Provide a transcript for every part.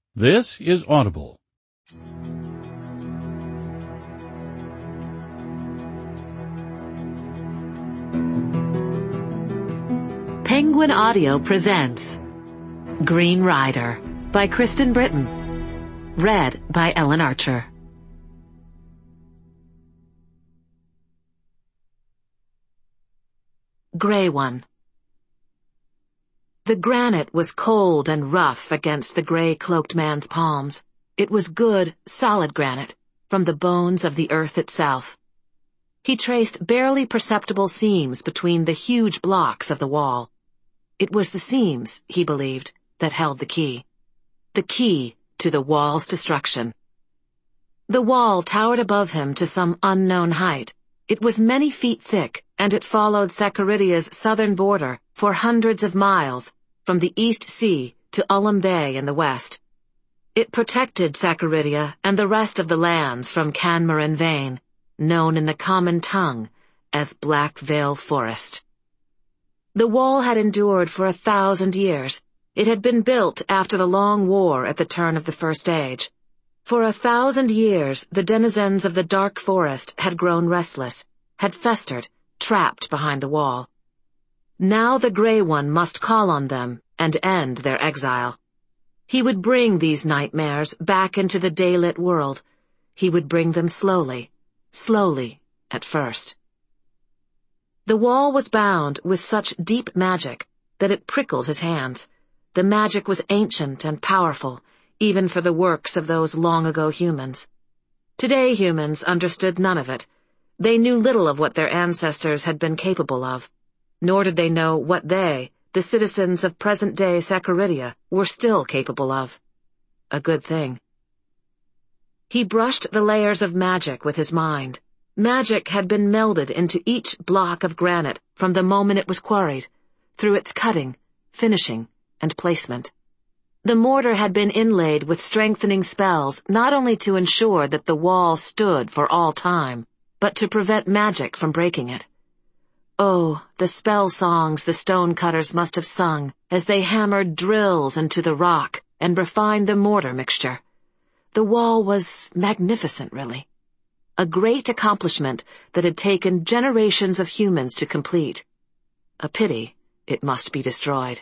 This is Audible. Penguin Audio presents Green Rider by Kristen Britton. Read by Ellen Archer. Gray One. The granite was cold and rough against the gray-cloaked man's palms. It was good, solid granite, from the bones of the earth itself. He traced barely perceptible seams between the huge blocks of the wall. It was the seams, he believed, that held the key. The key to the wall's destruction. The wall towered above him to some unknown height. It was many feet thick, and it followed Saccaridia's southern border for hundreds of miles, from the East Sea to Ullum Bay in the west. It protected Saccaridia and the rest of the lands from Canmarin Vein, known in the common tongue as Black Veil Forest. The wall had endured for 1,000 years. It had been built after the long war at the turn of the First Age. For 1,000 years, the denizens of the dark forest had grown restless, had festered, trapped behind the wall. Now the Gray One must call on them and end their exile. He would bring these nightmares back into the daylit world. He would bring them slowly at first. The wall was bound with such deep magic that it prickled his hands. The magic was ancient and powerful, even for the works of those long-ago humans. Today humans understood none of it. They knew little of what their ancestors had been capable of, nor did they know what they, the citizens of present-day Saccaridia, were still capable of. A good thing. He brushed the layers of magic with his mind. Magic had been melded into each block of granite from the moment it was quarried, through its cutting, finishing, and placement. The mortar had been inlaid with strengthening spells not only to ensure that the wall stood for all time, but to prevent magic from breaking it. Oh, the spell songs the stonecutters must have sung as they hammered drills into the rock and refined the mortar mixture. The wall was magnificent, really. A great accomplishment that had taken generations of humans to complete. A pity it must be destroyed.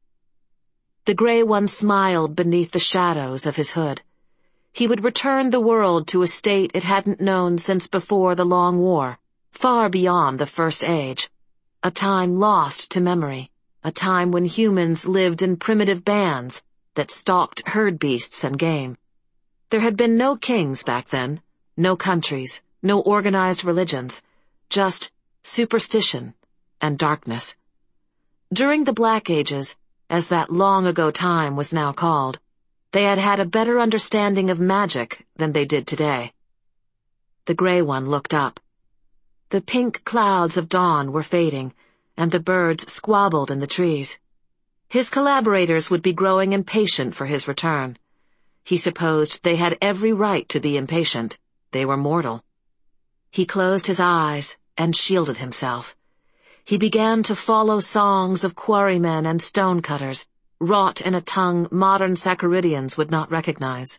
The Gray One smiled beneath the shadows of his hood. He would return the world to a state it hadn't known since before the Long War, far beyond the First Age. A time lost to memory, a time when humans lived in primitive bands that stalked herd beasts and game. There had been no kings back then, no countries, no organized religions, just superstition and darkness. During the Black Ages, as that long-ago time was now called, they had had a better understanding of magic than they did today. The Gray One looked up. The pink clouds of dawn were fading, and the birds squabbled in the trees. His collaborators would be growing impatient for his return. He supposed they had every right to be impatient. They were mortal. He closed his eyes and shielded himself. He began to follow songs of quarrymen and stonecutters, wrought in a tongue modern Saccaridians would not recognize.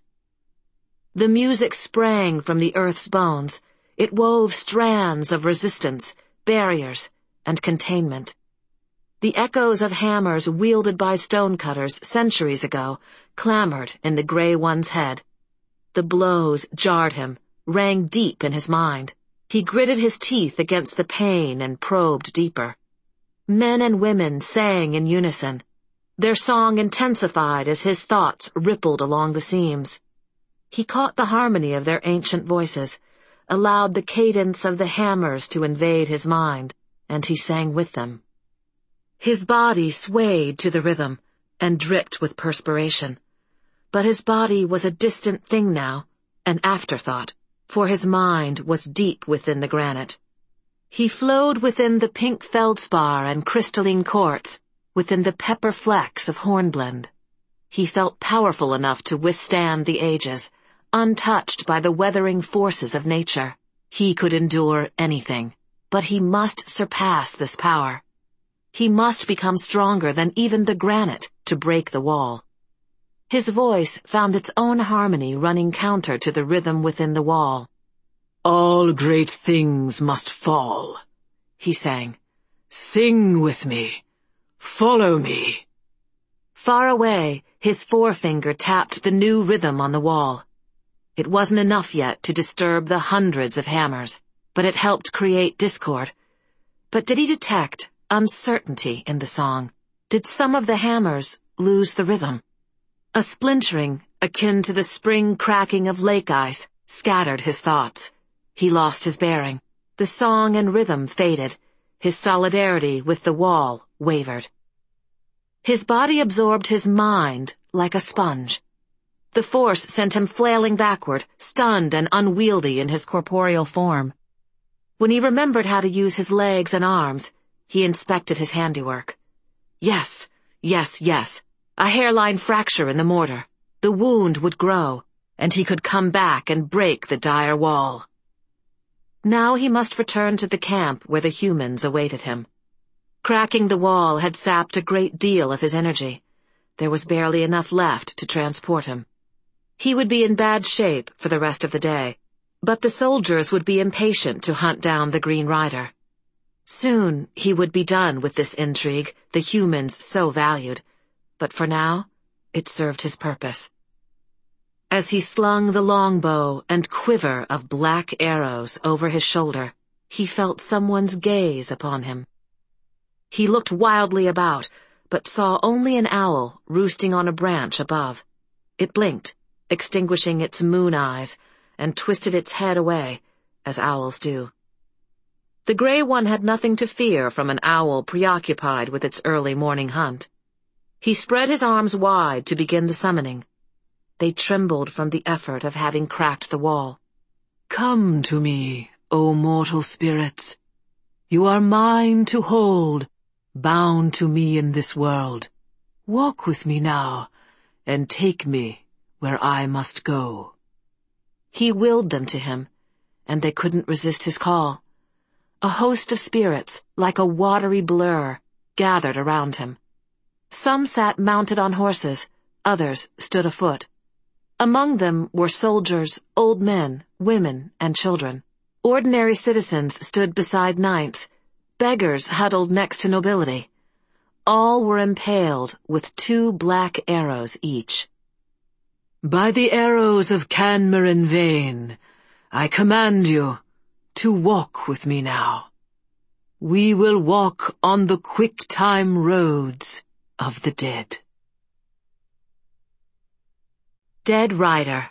The music sprang from the earth's bones. It wove strands of resistance, barriers, and containment. The echoes of hammers wielded by stonecutters centuries ago clamored in the Gray One's head. The blows jarred him, rang deep in his mind. He gritted his teeth against the pain and probed deeper. Men and women sang in unison. Their song intensified as his thoughts rippled along the seams. He caught the harmony of their ancient voices, allowed the cadence of the hammers to invade his mind, and he sang with them. His body swayed to the rhythm and dripped with perspiration. But his body was a distant thing now, an afterthought, for his mind was deep within the granite. He flowed within the pink feldspar and crystalline quartz, within the pepper flecks of hornblende. He felt powerful enough to withstand the ages, untouched by the weathering forces of nature. He could endure anything, but he must surpass this power. He must become stronger than even the granite to break the wall. His voice found its own harmony running counter to the rhythm within the wall. "All great things must fall," he sang. "Sing with me. Follow me." Far away, his forefinger tapped the new rhythm on the wall. It wasn't enough yet to disturb the hundreds of hammers, but it helped create discord. But did he detect uncertainty in the song? Did some of the hammers lose the rhythm? A splintering, akin to the spring cracking of lake ice, scattered his thoughts. He lost his bearing. The song and rhythm faded. His solidarity with the wall wavered. His body absorbed his mind like a sponge. The force sent him flailing backward, stunned and unwieldy in his corporeal form. When he remembered how to use his legs and arms, he inspected his handiwork. Yes, yes, yes. A hairline fracture in the mortar. The wound would grow, and he could come back and break the dire wall. Now he must return to the camp where the humans awaited him. Cracking the wall had sapped a great deal of his energy. There was barely enough left to transport him. He would be in bad shape for the rest of the day, but the soldiers would be impatient to hunt down the Green Rider. Soon he would be done with this intrigue the humans so valued, but for now, it served his purpose. As he slung the longbow and quiver of black arrows over his shoulder, he felt someone's gaze upon him. He looked wildly about, but saw only an owl roosting on a branch above. It blinked, extinguishing its moon eyes, and twisted its head away, as owls do. The gray one had nothing to fear from an owl preoccupied with its early morning hunt. He spread his arms wide to begin the summoning. They trembled from the effort of having cracked the wall. "Come to me, O mortal spirits. You are mine to hold, bound to me in this world. Walk with me now, and take me where I must go." He willed them to him, and they couldn't resist his call. A host of spirits, like a watery blur, gathered around him. Some sat mounted on horses, others stood afoot. Among them were soldiers, old men, women, and children. Ordinary citizens stood beside knights. Beggars huddled next to nobility. All were impaled with 2 black arrows each. "By the arrows of Canmarin Vane, I command you to walk with me now. We will walk on the quick-time roads of the dead." Dead Rider.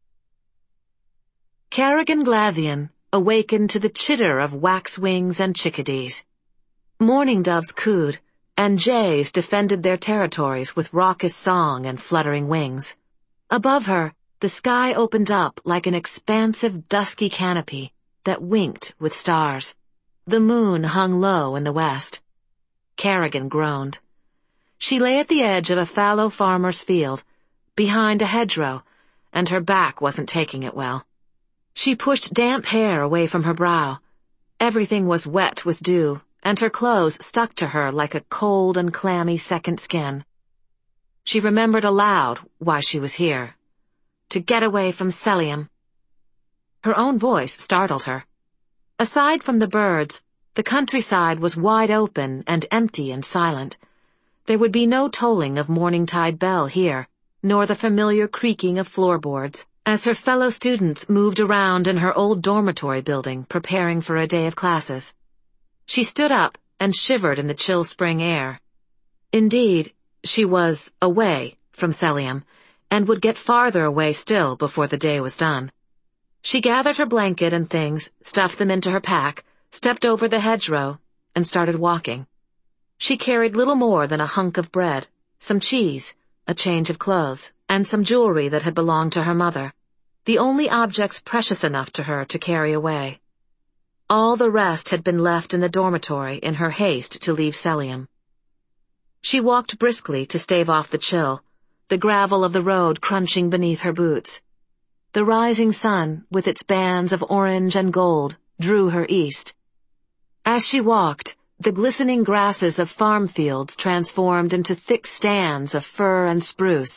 Kerrigan Glathian awakened to the chitter of waxwings and chickadees. Mourning doves cooed, and jays defended their territories with raucous song and fluttering wings. Above her, the sky opened up like an expansive dusky canopy that winked with stars. The moon hung low in the west. Kerrigan groaned. She lay at the edge of a fallow farmer's field, behind a hedgerow, and her back wasn't taking it well. She pushed damp hair away from her brow. Everything was wet with dew, and her clothes stuck to her like a cold and clammy second skin. She remembered aloud why she was here. To get away from Celium. Her own voice startled her. Aside from the birds, the countryside was wide open and empty and silent. There would be no tolling of morning-tide bell here, nor the familiar creaking of floorboards, as her fellow students moved around in her old dormitory building preparing for a day of classes. She stood up and shivered in the chill spring air. Indeed, she was away from Celium, and would get farther away still before the day was done. She gathered her blanket and things, stuffed them into her pack, stepped over the hedgerow, and started walking. She carried little more than a hunk of bread, some cheese, a change of clothes, and some jewelry that had belonged to her mother, the only objects precious enough to her to carry away. All the rest had been left in the dormitory in her haste to leave Celium. She walked briskly to stave off the chill, the gravel of the road crunching beneath her boots. The rising sun, with its bands of orange and gold, drew her east. As she walked, the glistening grasses of farm fields transformed into thick stands of fir and spruce,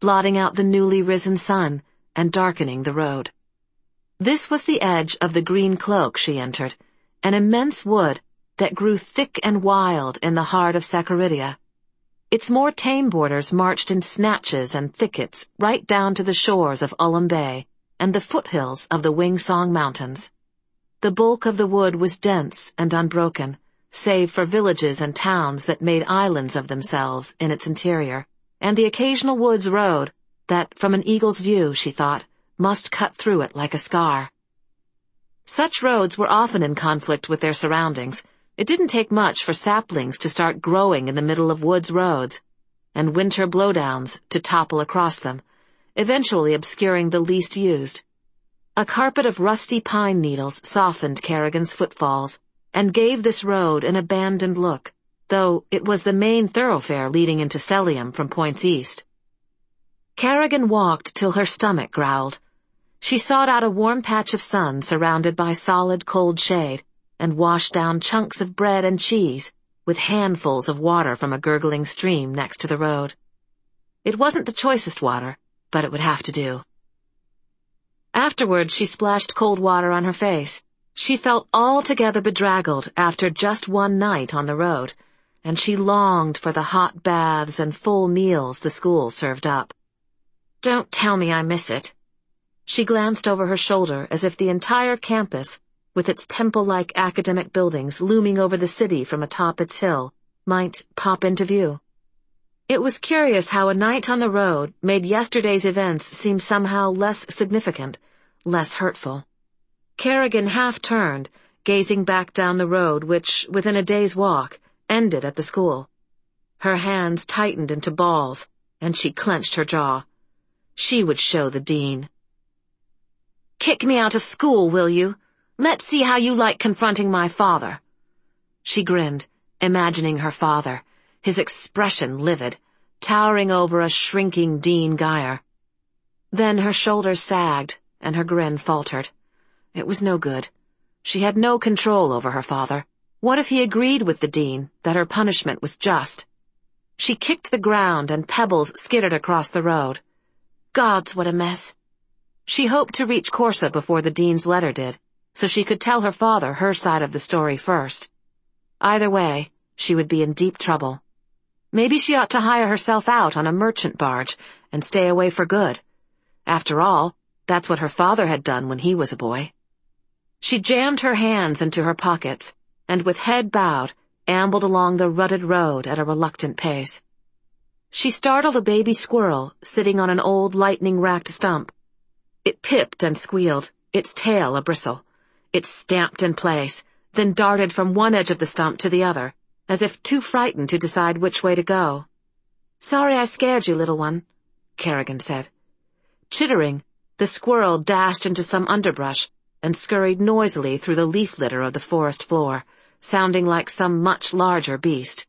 blotting out the newly risen sun and darkening the road. This was the edge of the Green Cloak she entered, an immense wood that grew thick and wild in the heart of Saccaridia. Its more tame borders marched in snatches and thickets right down to the shores of Ullum Bay and the foothills of the Wingsong Mountains. The bulk of the wood was dense and unbroken, save for villages and towns that made islands of themselves in its interior, and the occasional woods road that, from an eagle's view, she thought, must cut through it like a scar. Such roads were often in conflict with their surroundings. It didn't take much for saplings to start growing in the middle of woods roads, and winter blowdowns to topple across them, eventually obscuring the least used. A carpet of rusty pine needles softened Kerrigan's footfalls and gave this road an abandoned look, though it was the main thoroughfare leading into Celium from points east. Kerrigan walked till her stomach growled. She sought out a warm patch of sun surrounded by solid, cold shade, and washed down chunks of bread and cheese with handfuls of water from a gurgling stream next to the road. It wasn't the choicest water, but it would have to do. Afterward, she splashed cold water on her face. She felt altogether bedraggled after just one night on the road, and she longed for the hot baths and full meals the school served up. Don't tell me I miss it. She glanced over her shoulder as if the entire campus, with its temple-like academic buildings looming over the city from atop its hill, might pop into view. It was curious how a night on the road made yesterday's events seem somehow less significant, less hurtful. Kerrigan half-turned, gazing back down the road which, within a day's walk, ended at the school. Her hands tightened into balls, and she clenched her jaw. She would show the dean. "Kick me out of school, will you? Let's see how you like confronting my father." She grinned, imagining her father, his expression livid, towering over a shrinking Dean Geyer. Then her shoulders sagged, and her grin faltered. It was no good. She had no control over her father. What if he agreed with the dean that her punishment was just? She kicked the ground and pebbles skittered across the road. Gods, what a mess. She hoped to reach Corsa before the dean's letter did, so she could tell her father her side of the story first. Either way, she would be in deep trouble. Maybe she ought to hire herself out on a merchant barge and stay away for good. After all, that's what her father had done when he was a boy. She jammed her hands into her pockets and, with head bowed, ambled along the rutted road at a reluctant pace. She startled a baby squirrel sitting on an old lightning-racked stump. It pipped and squealed, its tail a-bristle. It stamped in place, then darted from one edge of the stump to the other, as if too frightened to decide which way to go. "Sorry I scared you, little one," Kerrigan said. Chittering, the squirrel dashed into some underbrush and scurried noisily through the leaf litter of the forest floor, sounding like some much larger beast.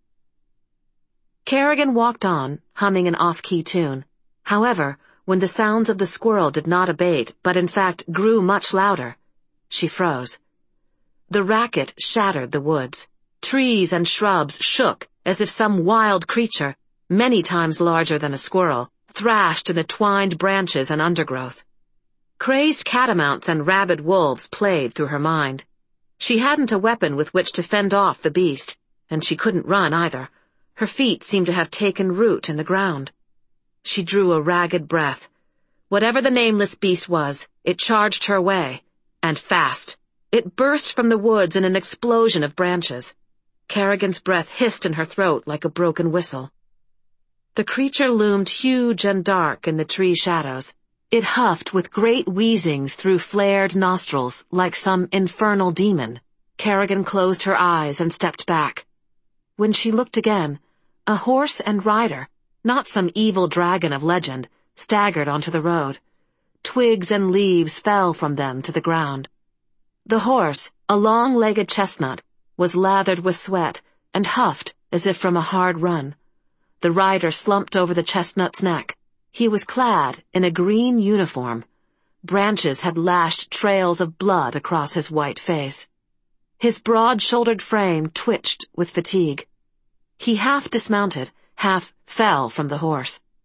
Kerrigan walked on, humming an off-key tune. However, when the sounds of the squirrel did not abate, but in fact grew much louder, she froze. The racket shattered the woods. Trees and shrubs shook as if some wild creature, many times larger than a squirrel, thrashed in the twined branches and undergrowth. Crazed catamounts and rabid wolves played through her mind. She hadn't a weapon with which to fend off the beast, and she couldn't run either. Her feet seemed to have taken root in the ground. She drew a ragged breath. Whatever the nameless beast was, it charged her way, and fast. It burst from the woods in an explosion of branches. Kerrigan's breath hissed in her throat like a broken whistle. The creature loomed huge and dark in the tree shadows. It huffed with great wheezings through flared nostrils like some infernal demon. Kerrigan closed her eyes and stepped back. When she looked again, a horse and rider, not some evil dragon of legend, staggered onto the road. Twigs and leaves fell from them to the ground. The horse, a long-legged chestnut, was lathered with sweat and huffed as if from a hard run. The rider slumped over the chestnut's neck. He was clad in a green uniform. Branches had lashed trails of blood across his white face. His broad-shouldered frame twitched with fatigue. He half dismounted, half fell from the horse.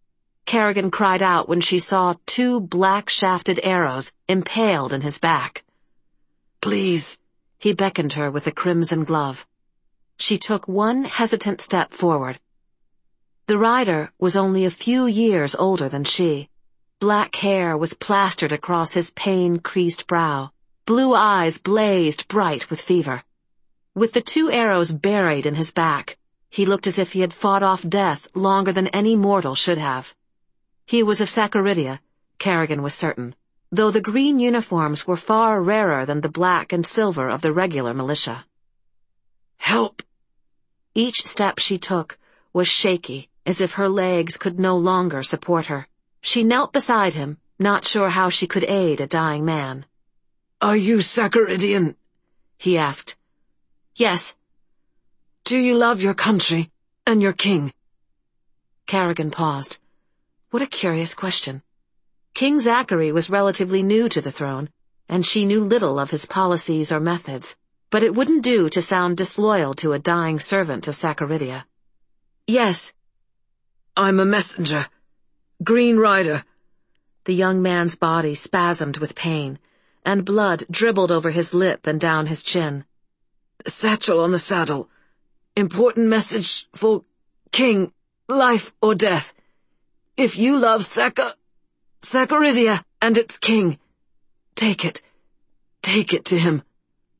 Kerrigan cried out when she saw 2 black-shafted arrows impaled in his back. "Please," he beckoned her with a crimson glove. She took one hesitant step forward. The rider was only a few years older than she. Black hair was plastered across his pain-creased brow. Blue eyes blazed bright with fever. With the 2 arrows buried in his back, he looked as if he had fought off death longer than any mortal should have. He was of Saccaridia, Kerrigan was certain, though the green uniforms were far rarer than the black and silver of the regular militia. "Help!" Each step she took was shaky, as if her legs could no longer support her. She knelt beside him, not sure how she could aid a dying man. "Are you Saccaridian?" he asked. "Yes." "Do you love your country and your king?" Kerrigan paused. What a curious question. King Zachary was relatively new to the throne, and she knew little of his policies or methods, but it wouldn't do to sound disloyal to a dying servant of Saccaridia. "Yes." "I'm a messenger. Green Rider." The young man's body spasmed with pain, and blood dribbled over his lip and down his chin. "Satchel on the saddle. Important message for King, life or death. If you love Saccaridia and its king, take it. Take it to him."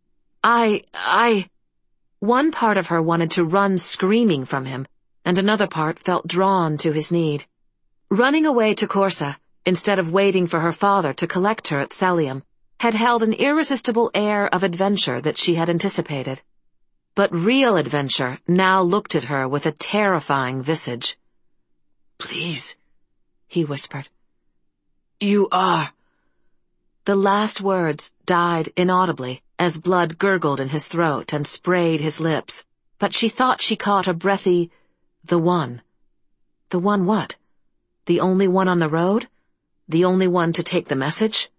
One part of her wanted to run screaming from him, and another part felt drawn to his need. Running away to Corsa, instead of waiting for her father to collect her at Celium, had held an irresistible air of adventure that she had anticipated. But real adventure now looked at her with a terrifying visage. "Please," he whispered. "You are." The last words died inaudibly as blood gurgled in his throat and sprayed his lips, but she thought she caught a breathy, "The one." The one what? The only one on the road? The only one to take the message?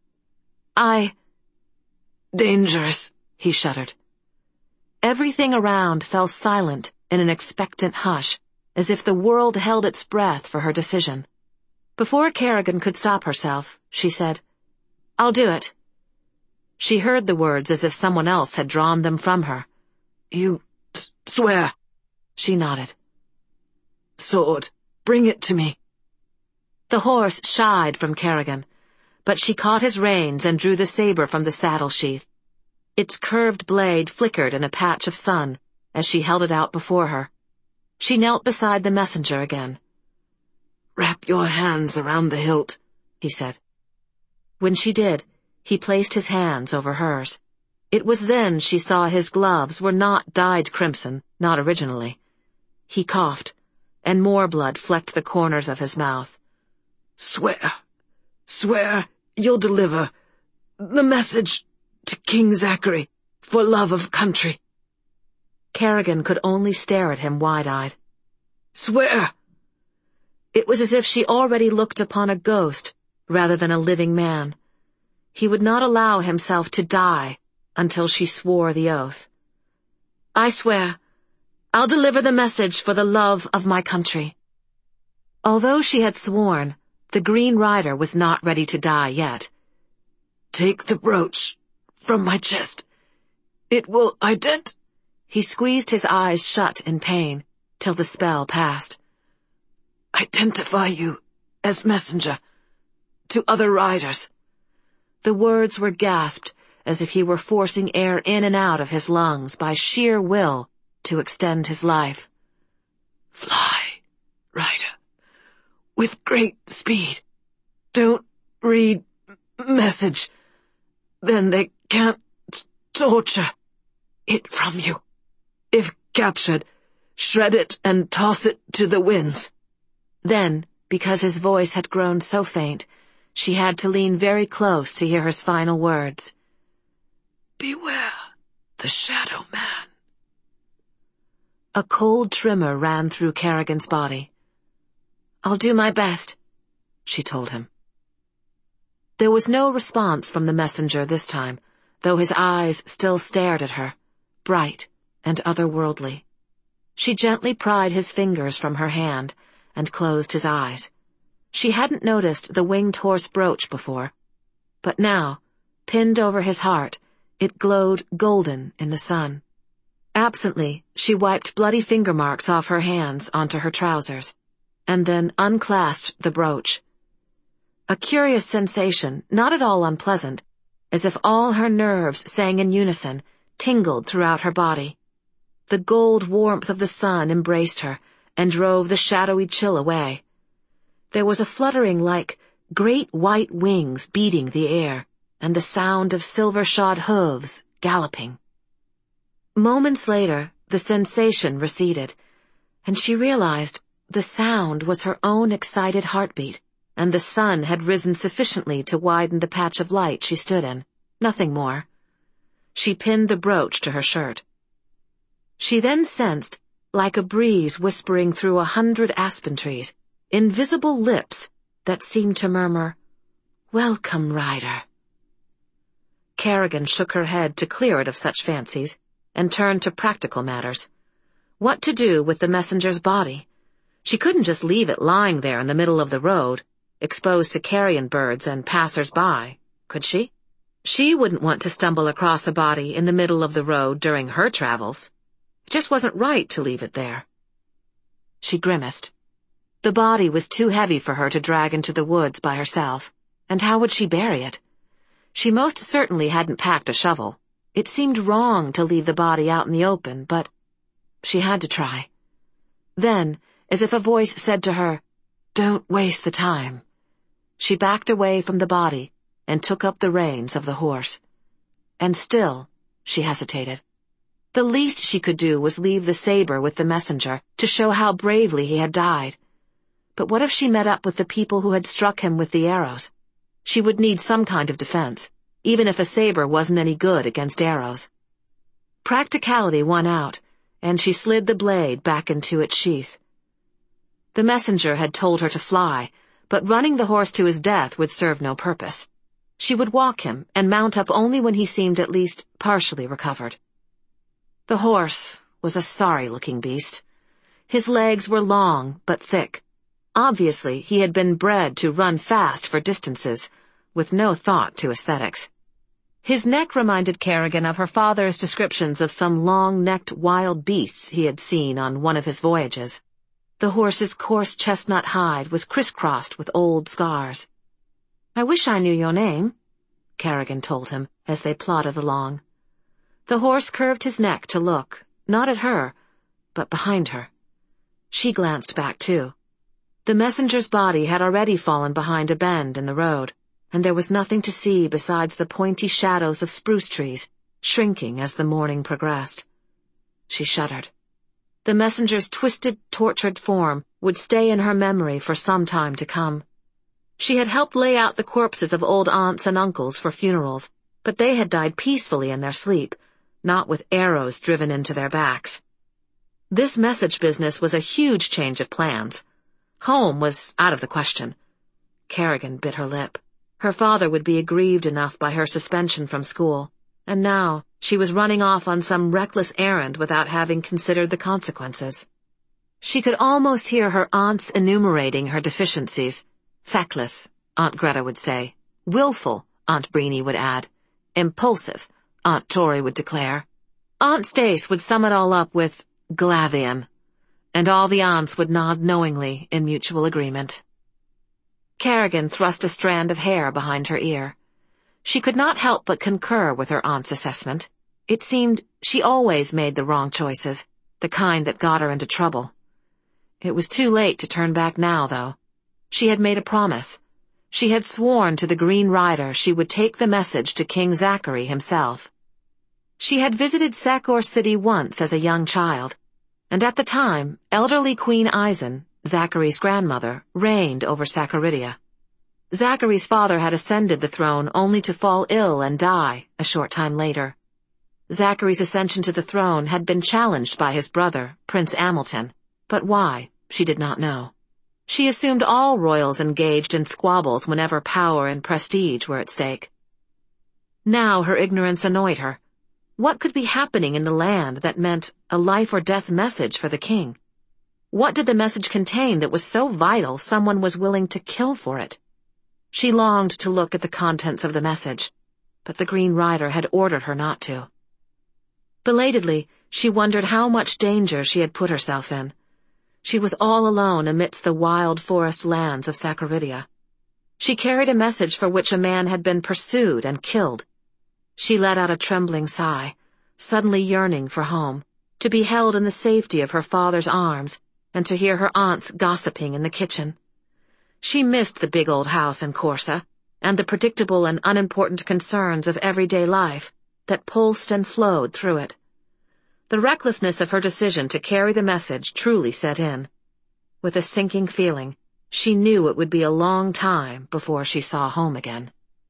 "Dangerous," he shuddered. Everything around fell silent in an expectant hush, as if the world held its breath for her decision. Before Kerrigan could stop herself, she said, "I'll do it." She heard the words as if someone else had drawn them from her. "You swear?" She nodded. "Sword, bring it to me." The horse shied from Kerrigan, but she caught his reins and drew the saber from the saddle sheath. Its curved blade flickered in a patch of sun as she held it out before her. She knelt beside the messenger again. "Wrap your hands around the hilt," he said. When she did, he placed his hands over hers. It was then she saw his gloves were not dyed crimson, not originally. He coughed, and more blood flecked the corners of his mouth. Swear you'll deliver the message to King Zachary for love of country." Kerrigan could only stare at him wide-eyed. "Swear!" It was as if she already looked upon a ghost rather than a living man. He would not allow himself to die until she swore the oath. "I swear, I'll deliver the message for the love of my country." Although she had sworn, the Green Rider was not ready to die yet. "Take the brooch from my chest. It will He squeezed his eyes shut in pain till the spell passed. "Identify you as messenger to other riders." The words were gasped as if he were forcing air in and out of his lungs by sheer will to extend his life. "Fly, rider, with great speed. Don't read message. Then they can't torture it from you. If captured, shred it and toss it to the winds." Then, because his voice had grown so faint, she had to lean very close to hear his final words. "Beware the Shadow Man." A cold tremor ran through Kerrigan's body. "I'll do my best," she told him. There was no response from the messenger this time, though his eyes still stared at her, bright and otherworldly. She gently pried his fingers from her hand and closed his eyes. She hadn't noticed the winged horse brooch before, but now, pinned over his heart, it glowed golden in the sun. Absently, she wiped bloody finger marks off her hands onto her trousers, and then unclasped the brooch. A curious sensation, not at all unpleasant, as if all her nerves sang in unison, tingled throughout her body. The gold warmth of the sun embraced her and drove the shadowy chill away. There was a fluttering like great white wings beating the air, and the sound of silver-shod hooves galloping. Moments later, the sensation receded, and she realized the sound was her own excited heartbeat, and the sun had risen sufficiently to widen the patch of light she stood in, nothing more. She pinned the brooch to her shirt. She then sensed, like a breeze whispering through 100 aspen trees, invisible lips that seemed to murmur, "Welcome, rider." Kerrigan shook her head to clear it of such fancies, and turned to practical matters. What to do with the messenger's body? She couldn't just leave it lying there in the middle of the road, exposed to carrion birds and passers-by, could she? She wouldn't want to stumble across a body in the middle of the road during her travels. It just wasn't right to leave it there. She grimaced. The body was too heavy for her to drag into the woods by herself, and how would she bury it? She most certainly hadn't packed a shovel. It seemed wrong to leave the body out in the open, but she had to try. Then, as if a voice said to her, "Don't waste the time," she backed away from the body and took up the reins of the horse. And still, she hesitated. The least she could do was leave the saber with the messenger to show how bravely he had died. But what if she met up with the people who had struck him with the arrows? She would need some kind of defense, even if a saber wasn't any good against arrows. Practicality won out, and she slid the blade back into its sheath. The messenger had told her to fly, but running the horse to his death would serve no purpose. She would walk him and mount up only when he seemed at least partially recovered. The horse was a sorry-looking beast. His legs were long but thick. Obviously, he had been bred to run fast for distances, with no thought to aesthetics. His neck reminded Kerrigan of her father's descriptions of some long-necked wild beasts he had seen on one of his voyages. The horse's coarse chestnut hide was crisscrossed with old scars. "I wish I knew your name," Kerrigan told him as they plodded along. The horse curved his neck to look, not at her, but behind her. She glanced back, too. The messenger's body had already fallen behind a bend in the road, and there was nothing to see besides the pointy shadows of spruce trees, shrinking as the morning progressed. She shuddered. The messenger's twisted, tortured form would stay in her memory for some time to come. She had helped lay out the corpses of old aunts and uncles for funerals, but they had died peacefully in their sleep, not with arrows driven into their backs. This message business was a huge change of plans. Home was out of the question. Kerrigan bit her lip. Her father would be aggrieved enough by her suspension from school, and now she was running off on some reckless errand without having considered the consequences. She could almost hear her aunts enumerating her deficiencies. Feckless, Aunt Greta would say. Willful, Aunt Breenie would add. Impulsive, Aunt Tori would declare. Aunt Stace would sum it all up with Glathian, and all the aunts would nod knowingly in mutual agreement. Kerrigan thrust a strand of hair behind her ear. She could not help but concur with her aunt's assessment. It seemed she always made the wrong choices, the kind that got her into trouble. It was too late to turn back now, though. She had made a promise. She had sworn to the Green Rider she would take the message to King Zachary himself. She had visited Sakor City once as a young child, and at the time, elderly Queen Eisen, Zachary's grandmother, reigned over Sakaridia. Zachary's father had ascended the throne only to fall ill and die a short time later. Zachary's ascension to the throne had been challenged by his brother, Prince Amilton, but why, she did not know. She assumed all royals engaged in squabbles whenever power and prestige were at stake. Now her ignorance annoyed her. What could be happening in the land that meant a life-or-death message for the king? What did the message contain that was so vital someone was willing to kill for it? She longed to look at the contents of the message, but the Green Rider had ordered her not to. Belatedly, she wondered how much danger she had put herself in. She was all alone amidst the wild forest lands of Saccaridia. She carried a message for which a man had been pursued and killed. She let out a trembling sigh, suddenly yearning for home, to be held in the safety of her father's arms, and to hear her aunts gossiping in the kitchen. She missed the big old house in Corsa, and the predictable and unimportant concerns of everyday life that pulsed and flowed through it. The recklessness of her decision to carry the message truly set in. With a sinking feeling, she knew it would be a long time before she saw home again.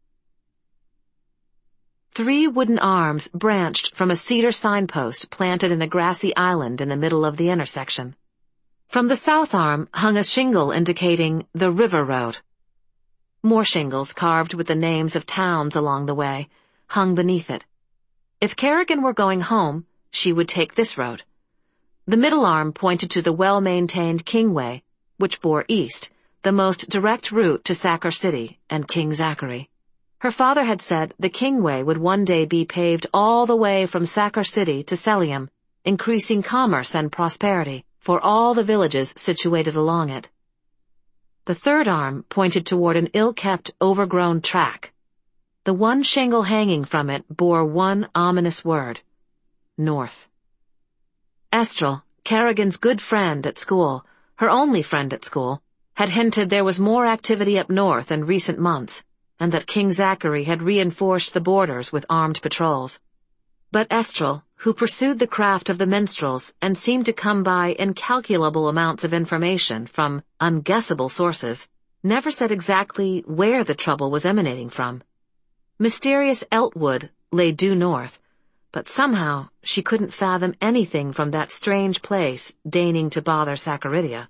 3 wooden arms branched from a cedar signpost planted in a grassy island in the middle of the intersection. From the south arm hung a shingle indicating the River Road. More shingles carved with the names of towns along the way hung beneath it. If Kerrigan were going home, she would take this road. The middle arm pointed to the well-maintained Kingway, which bore east, the most direct route to Saccor City and King Zachary. Her father had said the Kingway would one day be paved all the way from Saccor City to Celium, increasing commerce and prosperity for all the villages situated along it. The third arm pointed toward an ill-kept, overgrown track. The one shingle hanging from it bore one ominous word: North. Estrel, Kerrigan's good friend at school, her only friend at school, had hinted there was more activity up north in recent months, and that King Zachary had reinforced the borders with armed patrols. But Estrel, who pursued the craft of the minstrels and seemed to come by incalculable amounts of information from unguessable sources, never said exactly where the trouble was emanating from. Mysterious Eltwood lay due north, but somehow she couldn't fathom anything from that strange place deigning to bother Saccaridia.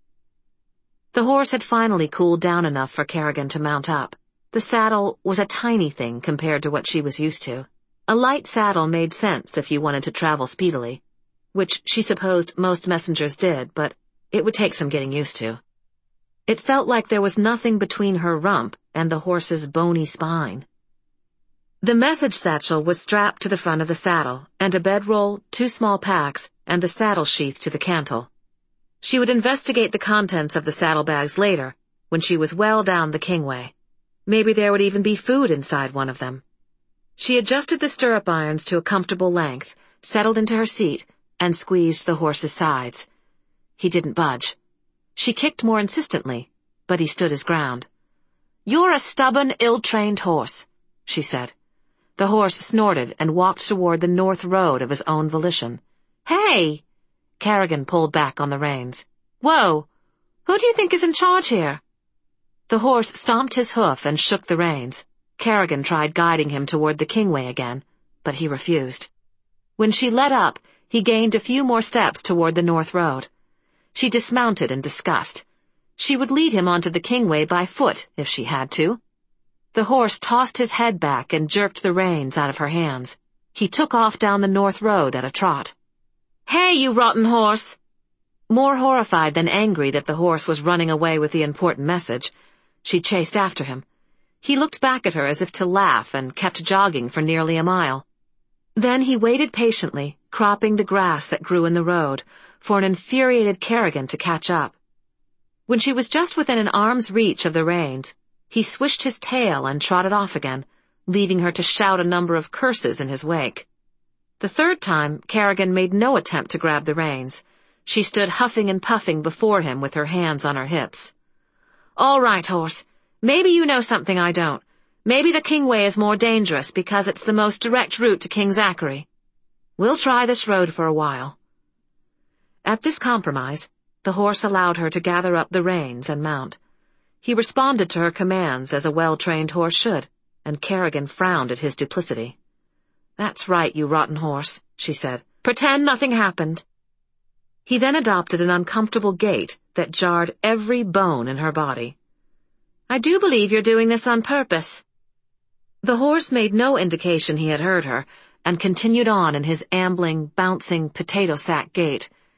The horse had finally cooled down enough for Kerrigan to mount up. The saddle was a tiny thing compared to what she was used to. A light saddle made sense if you wanted to travel speedily, which she supposed most messengers did, but it would take some getting used to. It felt like there was nothing between her rump and the horse's bony spine. The message satchel was strapped to the front of the saddle, and a bedroll, 2 small packs, and the saddle sheath to the cantle. She would investigate the contents of the saddlebags later, when she was well down the Kingway. Maybe there would even be food inside one of them. She adjusted the stirrup irons to a comfortable length, settled into her seat, and squeezed the horse's sides. He didn't budge. She kicked more insistently, but he stood his ground. "You're a stubborn, ill-trained horse," she said. The horse snorted and walked toward the north road of his own volition. "Hey!" Kerrigan pulled back on the reins. "Whoa! Who do you think is in charge here?" The horse stomped his hoof and shook the reins. Kerrigan tried guiding him toward the Kingway again, but he refused. When she let up, he gained a few more steps toward the north road. She dismounted in disgust. She would lead him onto the Kingway by foot if she had to. The horse tossed his head back and jerked the reins out of her hands. He took off down the north road at a trot. "Hey, you rotten horse!" More horrified than angry that the horse was running away with the important message, she chased after him. He looked back at her as if to laugh and kept jogging for nearly a mile. Then he waited patiently, cropping the grass that grew in the road, for an infuriated Kerrigan to catch up. When she was just within an arm's reach of the reins, he swished his tail and trotted off again, leaving her to shout a number of curses in his wake. The third time, Kerrigan made no attempt to grab the reins. She stood huffing and puffing before him with her hands on her hips. "All right, horse. Maybe you know something I don't. Maybe the Kingway is more dangerous because it's the most direct route to King Zachary. We'll try this road for a while." At this compromise, the horse allowed her to gather up the reins and mount. He responded to her commands as a well-trained horse should, and Kerrigan frowned at his duplicity. "That's right, you rotten horse," she said. "Pretend nothing happened." He then adopted an uncomfortable gait that jarred every bone in her body. "I do believe you're doing this on purpose." The horse made no indication he had heard her, and continued on in his ambling, bouncing potato sack gait.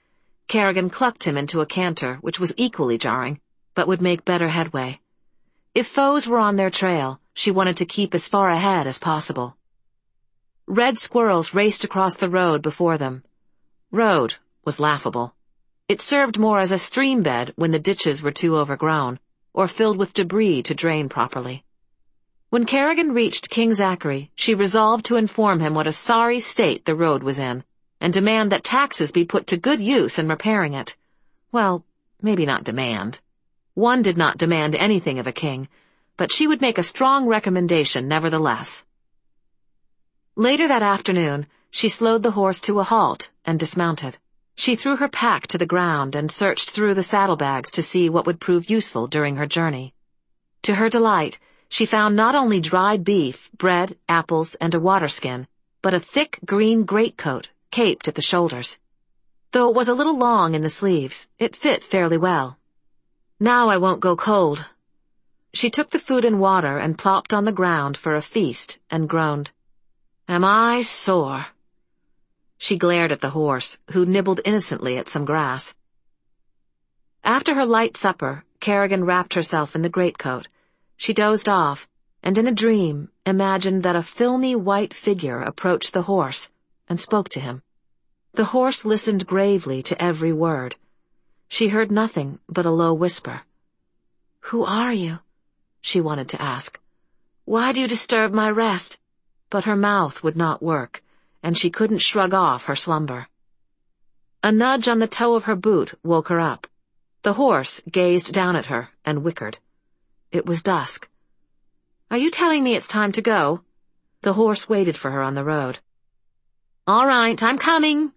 Kerrigan clucked him into a canter, which was equally jarring, but would make better headway. If foes were on their trail, she wanted to keep as far ahead as possible. Red squirrels raced across the road before them. Road was laughable. It served more as a stream bed when the ditches were too overgrown, or filled with debris to drain properly. When Kerrigan reached King Zachary, she resolved to inform him what a sorry state the road was in, and demand that taxes be put to good use in repairing it. Well, maybe not demand. One did not demand anything of a king, but she would make a strong recommendation nevertheless. Later that afternoon, she slowed the horse to a halt and dismounted. She threw her pack to the ground and searched through the saddlebags to see what would prove useful during her journey. To her delight, she found not only dried beef, bread, apples, and a waterskin, but a thick green greatcoat caped at the shoulders. Though it was a little long in the sleeves, it fit fairly well. Now I won't go cold. She took the food and water and plopped on the ground for a feast and groaned. Am I sore? She glared at the horse, who nibbled innocently at some grass. After her light supper, Kerrigan wrapped herself in the greatcoat. She dozed off, and in a dream imagined that a filmy white figure approached the horse and spoke to him. The horse listened gravely to every word. She heard nothing but a low whisper. Who are you? She wanted to ask. Why do you disturb my rest? But her mouth would not work, and she couldn't shrug off her slumber. A nudge on the toe of her boot woke her up. The horse gazed down at her and whickered. It was dusk. Are you telling me it's time to go? The horse waited for her on the road. All right, I'm coming.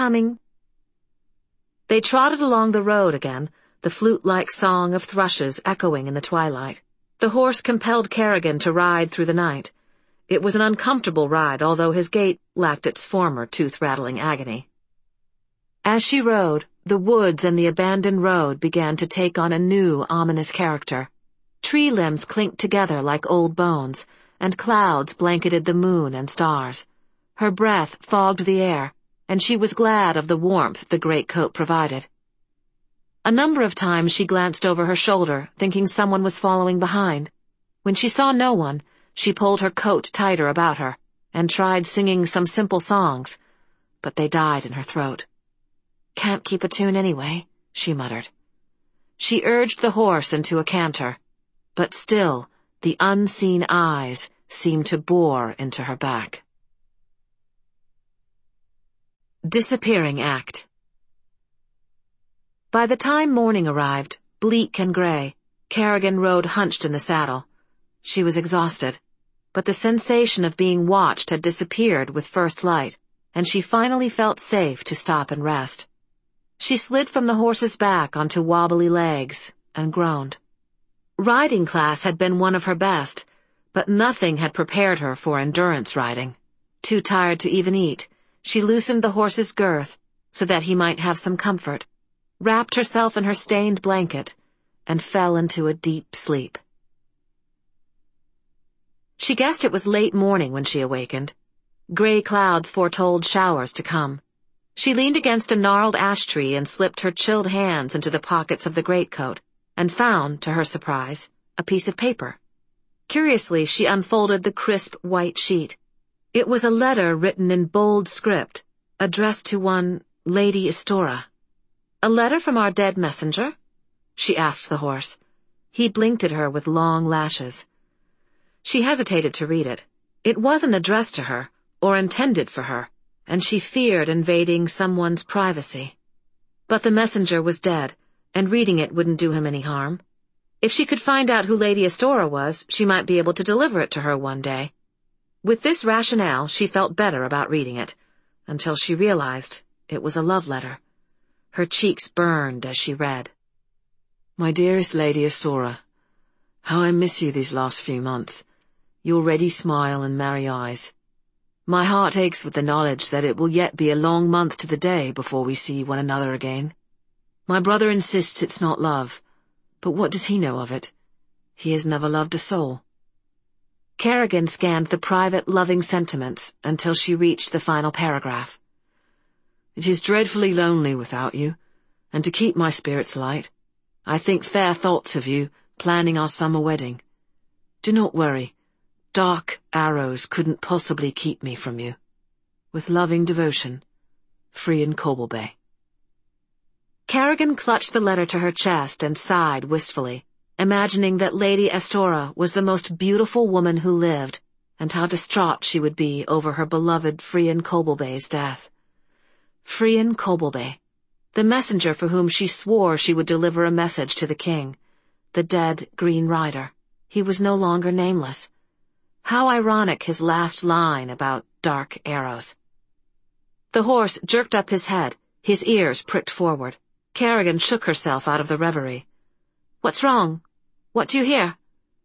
They trotted along the road again, the flute-like song of thrushes echoing in the twilight. The horse compelled Kerrigan to ride through the night. It was an uncomfortable ride, although his gait lacked its former tooth-rattling agony. As she rode, the woods and the abandoned road began to take on a new, ominous character. Tree limbs clinked together like old bones, and clouds blanketed the moon and stars. Her breath fogged the air, and she was glad of the warmth the greatcoat provided. A number of times she glanced over her shoulder, thinking someone was following behind. When she saw no one, she pulled her coat tighter about her and tried singing some simple songs, but they died in her throat. Can't keep a tune anyway, she muttered. She urged the horse into a canter, but still the unseen eyes seemed to bore into her back. Disappearing Act. By the time morning arrived, bleak and gray, Kerrigan rode hunched in the saddle. She was exhausted, but the sensation of being watched had disappeared with first light, and she finally felt safe to stop and rest. She slid from the horse's back onto wobbly legs and groaned. Riding class had been one of her best, but nothing had prepared her for endurance riding. Too tired to even eat, she loosened the horse's girth so that he might have some comfort, wrapped herself in her stained blanket, and fell into a deep sleep. She guessed it was late morning when she awakened. Gray clouds foretold showers to come. She leaned against a gnarled ash tree and slipped her chilled hands into the pockets of the greatcoat, and found, to her surprise, a piece of paper. Curiously, she unfolded the crisp white sheet. It was a letter written in bold script, addressed to one Lady Istora. A letter from our dead messenger? She asked the horse. He blinked at her with long lashes. She hesitated to read it. It wasn't addressed to her, or intended for her, and she feared invading someone's privacy. But the messenger was dead, and reading it wouldn't do him any harm. If she could find out who Lady Istora was, she might be able to deliver it to her one day. With this rationale, she felt better about reading it, until she realized it was a love letter. Her cheeks burned as she read. My dearest Lady Istora, how I miss you these last few months. Your ready smile and merry eyes. My heart aches with the knowledge that it will yet be a long month to the day before we see one another again. My brother insists it's not love, but what does he know of it? He has never loved a soul. Kerrigan scanned the private, loving sentiments until she reached the final paragraph. It is dreadfully lonely without you. and to keep my spirits light, I think fair thoughts of you, planning our summer wedding. Do not worry. Dark arrows couldn't possibly keep me from you. With loving devotion, Frian Coblebay. Kerrigan clutched the letter to her chest and sighed wistfully, imagining that Lady Astora was the most beautiful woman who lived, and how distraught she would be over her beloved Frian Coblebay's death. Frian Coblebay, the messenger for whom she swore she would deliver a message to the king. The dead Green Rider. He was no longer nameless. How ironic his last line about dark arrows. The horse jerked up his head, his ears pricked forward. Kerrigan shook herself out of the reverie. "What's wrong? What do you hear?"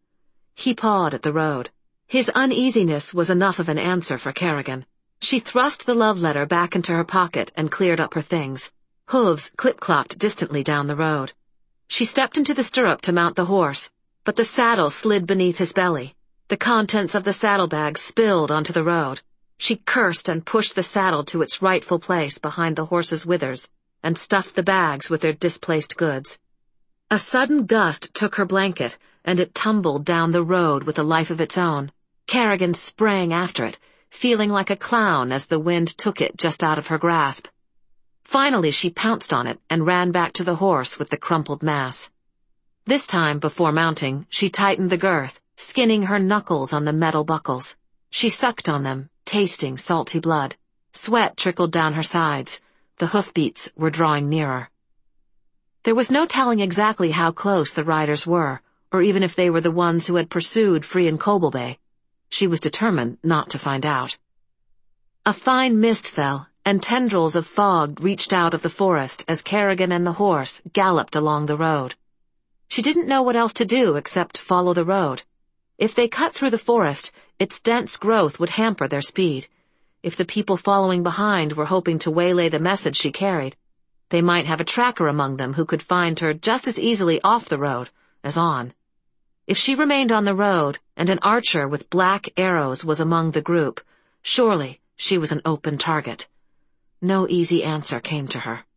He pawed at the road. His uneasiness was enough of an answer for Kerrigan. She thrust the love letter back into her pocket and cleared up her things. Hooves clip-clopped distantly down the road. She stepped into the stirrup to mount the horse, but the saddle slid beneath his belly. The contents of the saddlebag spilled onto the road. She cursed and pushed the saddle to its rightful place behind the horse's withers and stuffed the bags with their displaced goods. A sudden gust took her blanket, and it tumbled down the road with a life of its own. Kerrigan sprang after it, feeling like a clown as the wind took it just out of her grasp. Finally she pounced on it and ran back to the horse with the crumpled mass. This time, before mounting, she tightened the girth, skinning her knuckles on the metal buckles. She sucked on them, tasting salty blood. Sweat trickled down her sides. The hoofbeats were drawing nearer. There was no telling exactly how close the riders were, or even if they were the ones who had pursued Frian Coblebay. She was determined not to find out. A fine mist fell, and tendrils of fog reached out of the forest as Kerrigan and the horse galloped along the road. She didn't know what else to do except follow the road. If they cut through the forest, its dense growth would hamper their speed. If the people following behind were hoping to waylay the message she carried, they might have a tracker among them who could find her just as easily off the road as on. If she remained on the road, and an archer with black arrows was among the group, surely she was an open target. No easy answer came to her.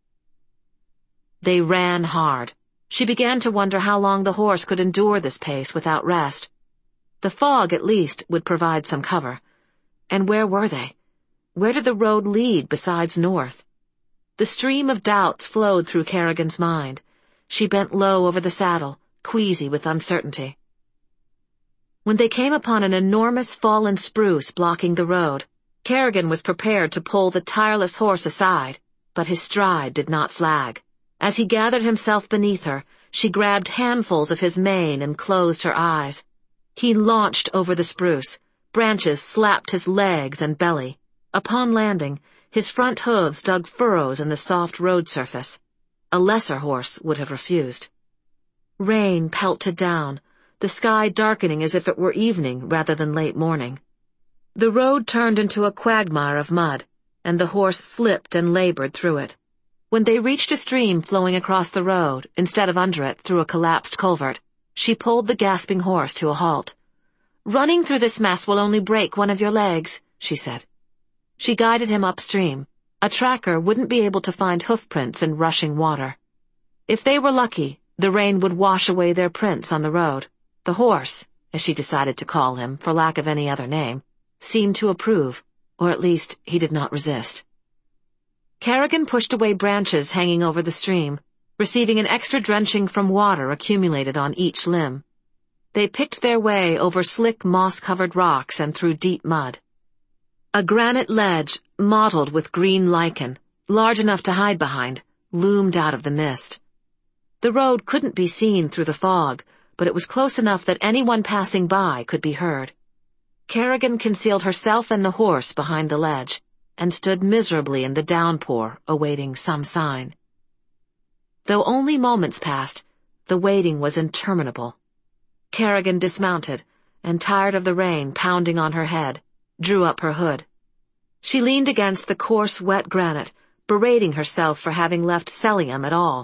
They ran hard. She began to wonder how long the horse could endure this pace without rest. The fog, at least, would provide some cover. And where were they? Where did the road lead besides north? The stream of doubts flowed through Kerrigan's mind. She bent low over the saddle, queasy with uncertainty. When they came upon an enormous fallen spruce blocking the road, Kerrigan was prepared to pull the tireless horse aside, but his stride did not flag. As he gathered himself beneath her, she grabbed handfuls of his mane and closed her eyes. He launched over the spruce. Branches slapped his legs and belly. Upon landing, his front hooves dug furrows in the soft road surface. A lesser horse would have refused. Rain pelted down, the sky darkening as if it were evening rather than late morning. The road turned into a quagmire of mud, and the horse slipped and labored through it. When they reached a stream flowing across the road, instead of under it through a collapsed culvert, she pulled the gasping horse to a halt. "Running through this mess will only break one of your legs," she said. She guided him upstream. A tracker wouldn't be able to find hoofprints in rushing water. If they were lucky, the rain would wash away their prints on the road. The horse, as she decided to call him for lack of any other name, seemed to approve, or at least he did not resist. Kerrigan pushed away branches hanging over the stream, receiving an extra drenching from water accumulated on each limb. They picked their way over slick moss-covered rocks and through deep mud. A granite ledge, mottled with green lichen, large enough to hide behind, loomed out of the mist. The road couldn't be seen through the fog, but it was close enough that anyone passing by could be heard. Kerrigan concealed herself and the horse behind the ledge, and stood miserably in the downpour, awaiting some sign. Though only moments passed, the waiting was interminable. Kerrigan dismounted, and tired of the rain pounding on her head, drew up her hood. She leaned against the coarse, wet granite, berating herself for having left Celium at all.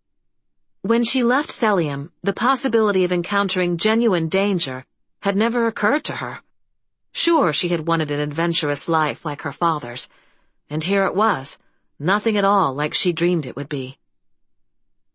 When she left Celium, the possibility of encountering genuine danger had never occurred to her. Sure, she had wanted an adventurous life like her father's, and here it was, nothing at all like she dreamed it would be.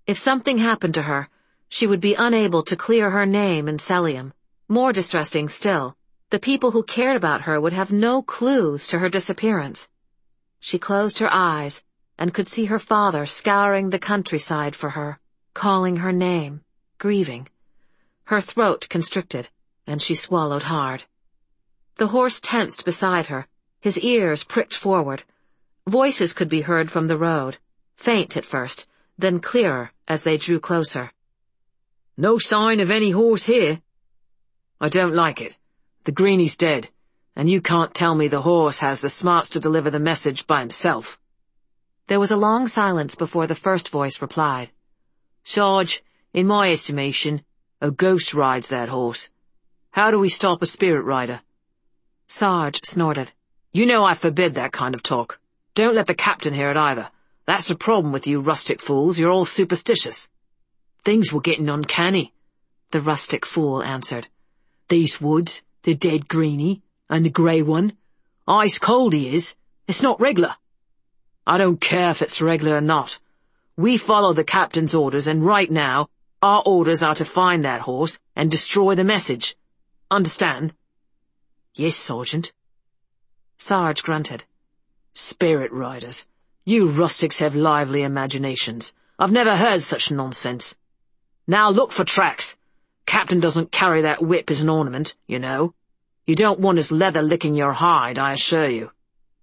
If something happened to her, she would be unable to clear her name in Celium. More distressing still, the people who cared about her would have no clues to her disappearance. She closed her eyes and could see her father scouring the countryside for her, calling her name, grieving. Her throat constricted, and she swallowed hard. The horse tensed beside her, his ears pricked forward. Voices could be heard from the road, faint at first, then clearer as they drew closer. "No sign of any horse here." "I don't like it. The greenie's dead, and you can't tell me the horse has the smarts to deliver the message by himself." There was a long silence before the first voice replied. "Sarge, in my estimation, a ghost rides that horse. How do we stop a spirit rider?" Sarge snorted. "You know I forbid that kind of talk. Don't let the captain hear it either. That's the problem with you rustic fools, you're all superstitious." "Things were getting uncanny," the rustic fool answered. "These woods, the dead greenie, and the grey one. Ice cold he is. It's not regular." "I don't care if it's regular or not. We follow the captain's orders, and right now, our orders are to find that horse and destroy the message. Understand?" "Yes, Sergeant." Sarge grunted. "Spirit riders. You rustics have lively imaginations. I've never heard such nonsense. Now look for tracks. Captain doesn't carry that whip as an ornament, you know. You don't want his leather licking your hide, I assure you."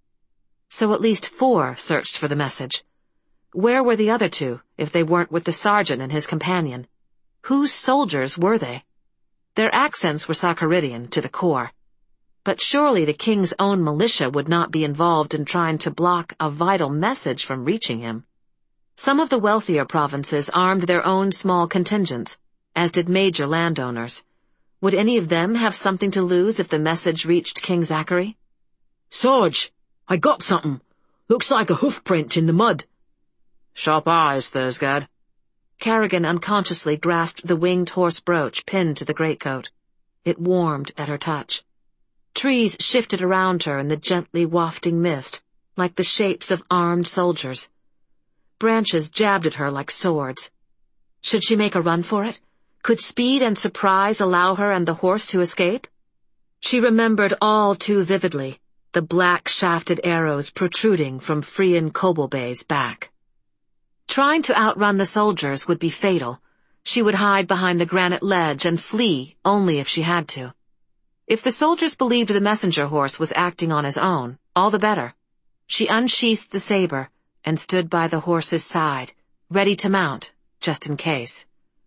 So at least 4 searched for the message. Where were the other 2, if they weren't with the sergeant and his companion? Whose soldiers were they? Their accents were Sakaridian to the core. But surely the king's own militia would not be involved in trying to block a vital message from reaching him. Some of the wealthier provinces armed their own small contingents, as did major landowners. Would any of them have something to lose if the message reached King Zachary? "Sarge, I got something. Looks like a hoof print in the mud." "Sharp eyes, Thursgad." Kerrigan unconsciously grasped the winged horse brooch pinned to the greatcoat. It warmed at her touch. Trees shifted around her in the gently wafting mist, like the shapes of armed soldiers. Branches jabbed at her like swords. Should she make a run for it? Could speed and surprise allow her and the horse to escape? She remembered all too vividly the black-shafted arrows protruding from Frian Kobolbay's back. Trying to outrun the soldiers would be fatal. She would hide behind the granite ledge and flee only if she had to. If the soldiers believed the messenger horse was acting on his own, all the better. She unsheathed the saber and stood by the horse's side, ready to mount, just in case.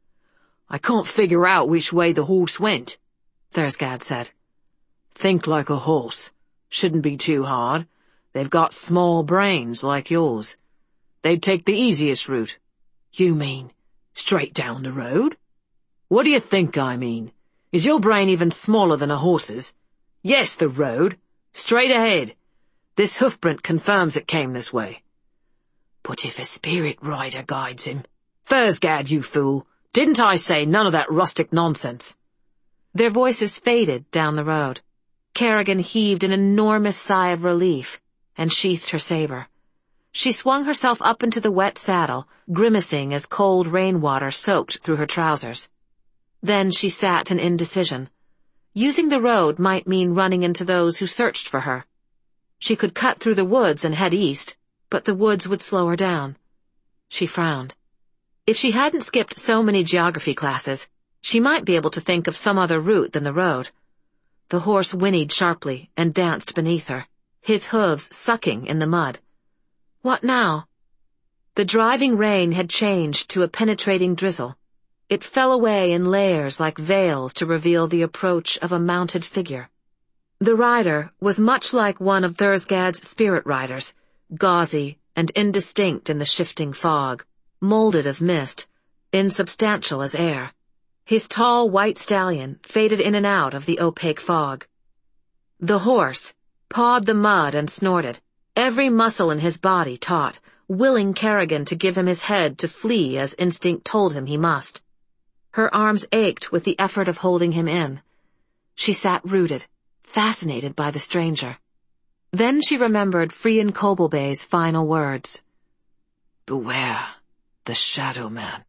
"I can't figure out which way the horse went," Thursgad said. "Think like a horse. Shouldn't be too hard. They've got small brains like yours. They'd take the easiest route." "You mean straight down the road?" "What do you think I mean? Is your brain even smaller than a horse's? Yes, the road. Straight ahead. This hoofprint confirms it came this way." "But if a spirit rider guides him—" "Thursgad, you fool! Didn't I say none of that rustic nonsense?" Their voices faded down the road. Kerrigan heaved an enormous sigh of relief and sheathed her saber. She swung herself up into the wet saddle, grimacing as cold rainwater soaked through her trousers. Then she sat in indecision. Using the road might mean running into those who searched for her. She could cut through the woods and head east, but the woods would slow her down. She frowned. If she hadn't skipped so many geography classes, she might be able to think of some other route than the road. The horse whinnied sharply and danced beneath her, his hooves sucking in the mud. What now? The driving rain had changed to a penetrating drizzle. It fell away in layers like veils to reveal the approach of a mounted figure. The rider was much like one of Thursgad's spirit riders, gauzy and indistinct in the shifting fog, molded of mist, insubstantial as air. His tall white stallion faded in and out of the opaque fog. The horse pawed the mud and snorted, every muscle in his body taut, willing Kerrigan to give him his head to flee as instinct told him he must. Her arms ached with the effort of holding him in. She sat rooted, fascinated by the stranger. Then she remembered Frian Kobolbay's final words. "Beware. the Shadow Man.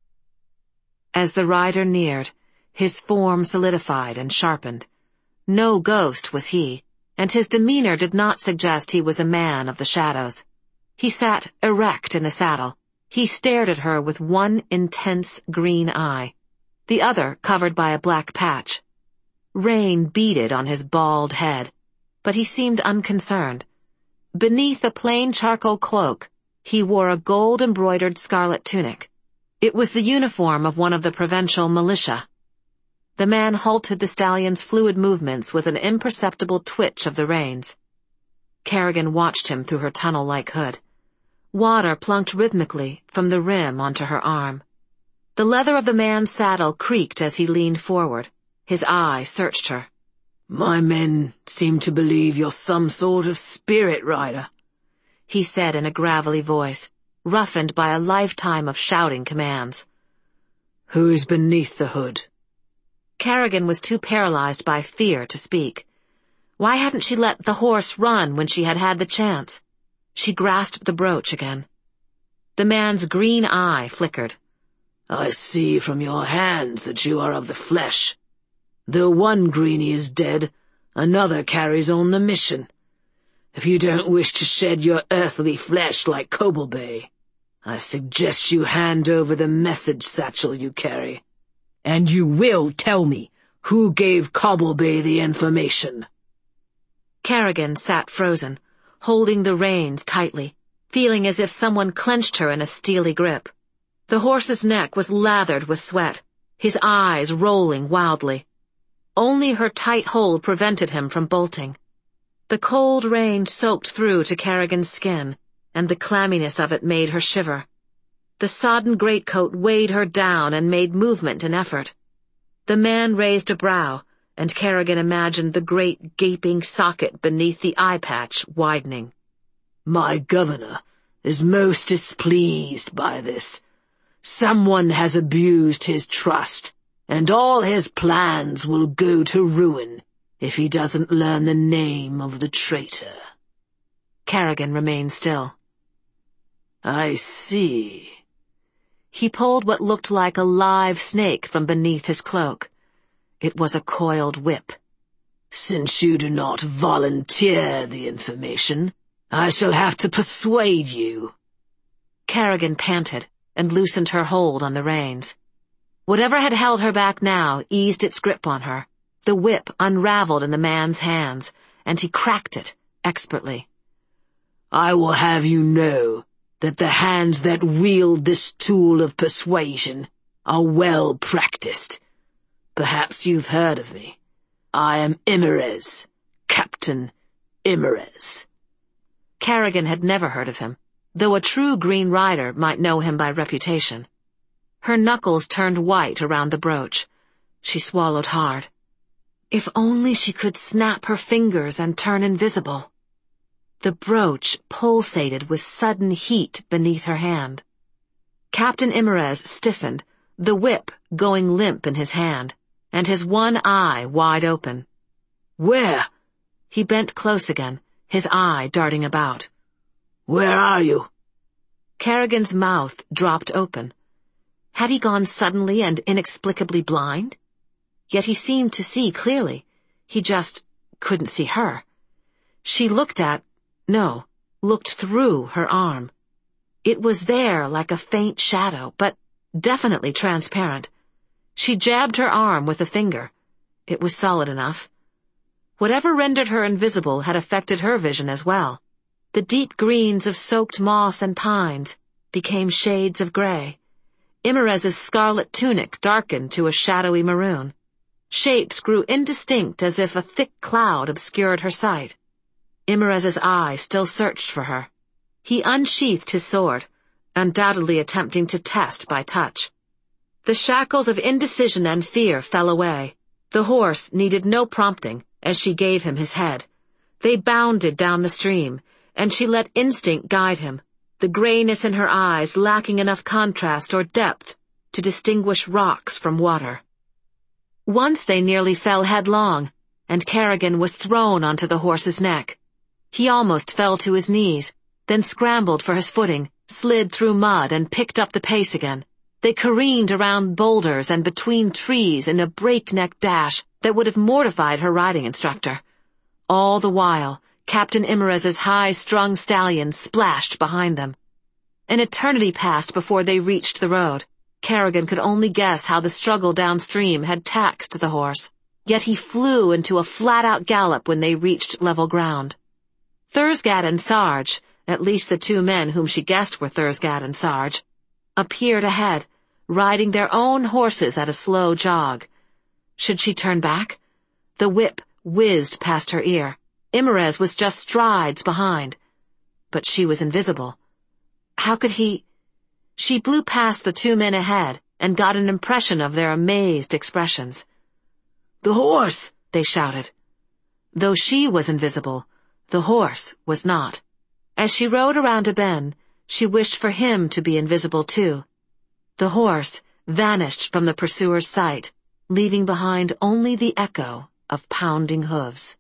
As the rider neared, his form solidified and sharpened. No ghost was he, and his demeanor did not suggest he was a man of the shadows. He sat erect in the saddle. He stared at her with one intense green eye, the other covered by a black patch. Rain beaded on his bald head, but he seemed unconcerned. Beneath a plain charcoal cloak, he wore a gold-embroidered scarlet tunic. It was the uniform of one of the provincial militia. The man halted the stallion's fluid movements with an imperceptible twitch of the reins. Kerrigan watched him through her tunnel-like hood. Water plunked rhythmically from the rim onto her arm. The leather of the man's saddle creaked as he leaned forward. His eye searched her. "My men seem to believe you're some sort of spirit rider," he said in a gravelly voice, roughened by a lifetime of shouting commands. "Who is beneath the hood?" Kerrigan was too paralyzed by fear to speak. Why hadn't she let the horse run when she had had the chance? She grasped the brooch again. The man's green eye flickered. "I see from your hands that you are of the flesh. Though one greenie is dead, another carries on the mission. If you don't wish to shed your earthly flesh like Cobalbay, I suggest you hand over the message satchel you carry. And you will tell me who gave Cobalbay the information." Kerrigan sat frozen, holding the reins tightly, feeling as if someone clenched her in a steely grip. The horse's neck was lathered with sweat, his eyes rolling wildly. Only her tight hold prevented him from bolting. The cold rain soaked through to Kerrigan's skin, and the clamminess of it made her shiver. The sodden greatcoat weighed her down and made movement an effort. The man raised a brow, and Kerrigan imagined the great gaping socket beneath the eye patch widening. "My governor is most displeased by this. Someone has abused his trust, and all his plans will go to ruin if he doesn't learn the name of the traitor." Kerrigan remained still. "I see." He pulled what looked like a live snake from beneath his cloak. It was a coiled whip. "Since you do not volunteer the information, I shall have to persuade you." Kerrigan panted and loosened her hold on the reins. Whatever had held her back now eased its grip on her. The whip unraveled in the man's hands, and he cracked it expertly. "I will have you know that the hands that wield this tool of persuasion are well practiced. Perhaps you've heard of me. I am Imerez, Captain Imerez." Kerrigan had never heard of him, though a true Green Rider might know him by reputation. Her knuckles turned white around the brooch. She swallowed hard. If only she could snap her fingers and turn invisible. The brooch pulsated with sudden heat beneath her hand. Captain Imerez stiffened, the whip going limp in his hand, and his one eye wide open. "Where?" He bent close again, his eye darting about. "Where are you?" Kerrigan's mouth dropped open. Had he gone suddenly and inexplicably blind? Yet he seemed to see clearly. He just couldn't see her. She looked through her arm. It was there like a faint shadow, but definitely transparent. She jabbed her arm with a finger. It was solid enough. Whatever rendered her invisible had affected her vision as well. The deep greens of soaked moss and pines became shades of gray. Imerez's scarlet tunic darkened to a shadowy maroon. Shapes grew indistinct as if a thick cloud obscured her sight. Imerez's eye still searched for her. He unsheathed his sword, undoubtedly attempting to test by touch. The shackles of indecision and fear fell away. The horse needed no prompting as she gave him his head. They bounded down the stream, and she let instinct guide him, the grayness in her eyes lacking enough contrast or depth to distinguish rocks from water. Once they nearly fell headlong, and Kerrigan was thrown onto the horse's neck. He almost fell to his knees, then scrambled for his footing, slid through mud and picked up the pace again. They careened around boulders and between trees in a breakneck dash that would have mortified her riding instructor. All the while, Captain Imerez's high-strung stallion splashed behind them. An eternity passed before they reached the road. Kerrigan could only guess how the struggle downstream had taxed the horse, yet he flew into a flat-out gallop when they reached level ground. Thursgat and Sarge, at least the two men whom she guessed were Thursgat and Sarge, appeared ahead, riding their own horses at a slow jog. Should she turn back? The whip whizzed past her ear. Imerez was just strides behind. But she was invisible. How could he? She blew past the two men ahead and got an impression of their amazed expressions. "The horse!" they shouted. Though she was invisible, the horse was not. As she rode around a bend, she wished for him to be invisible too. The horse vanished from the pursuer's sight, leaving behind only the echo of pounding hooves.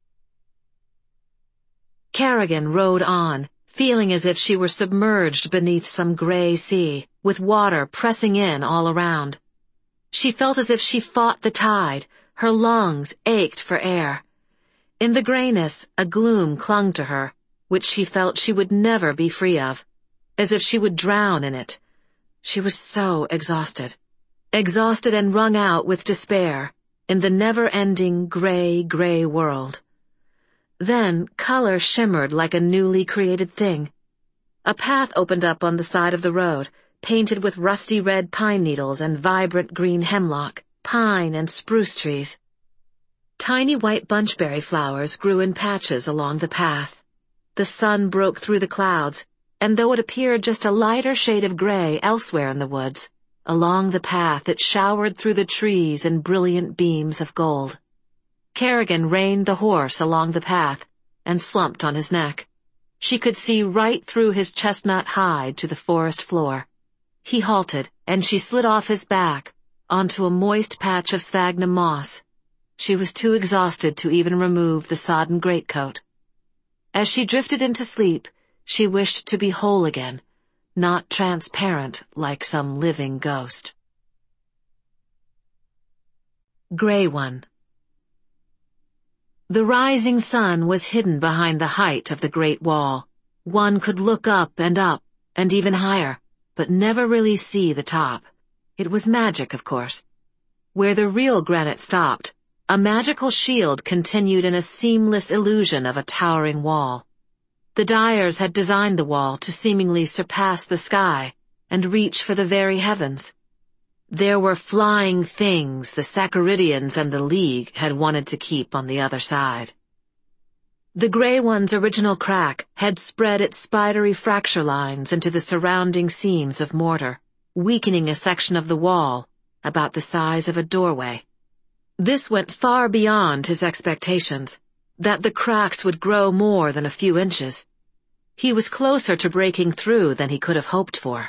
Kerrigan rode on, feeling as if she were submerged beneath some gray sea, with water pressing in all around. She felt as if she fought the tide. Her lungs ached for air. In the grayness, a gloom clung to her, which she felt she would never be free of, as if she would drown in it. She was so exhausted. Exhausted and wrung out with despair, in the never-ending gray world. Then color shimmered like a newly created thing. A path opened up on the side of the road, painted with rusty red pine needles and vibrant green hemlock, pine and spruce trees. Tiny white bunchberry flowers grew in patches along the path. The sun broke through the clouds, and though it appeared just a lighter shade of gray elsewhere in the woods, along the path it showered through the trees in brilliant beams of gold. Kerrigan reined the horse along the path and slumped on his neck. She could see right through his chestnut hide to the forest floor. He halted, and she slid off his back onto a moist patch of sphagnum moss. She was too exhausted to even remove the sodden greatcoat. As she drifted into sleep, she wished to be whole again, not transparent like some living ghost. Gray One. The rising sun was hidden behind the height of the Great Wall. One could look up, and even higher, but never really see the top. It was magic, of course. Where the real granite stopped, a magical shield continued in a seamless illusion of a towering wall. The Dyers had designed the wall to seemingly surpass the sky and reach for the very heavens. There were flying things the Sacaridians and the League had wanted to keep on the other side. The Gray One's original crack had spread its spidery fracture lines into the surrounding seams of mortar, weakening a section of the wall about the size of a doorway. This went far beyond his expectations, that the cracks would grow more than a few inches. He was closer to breaking through than he could have hoped for.